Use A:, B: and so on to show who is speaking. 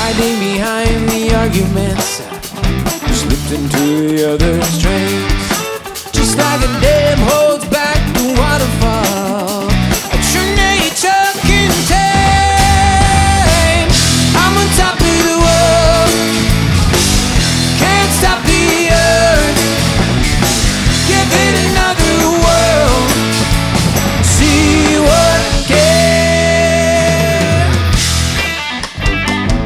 A: hiding behind the arguments, slipped into the other's trains, just like a dead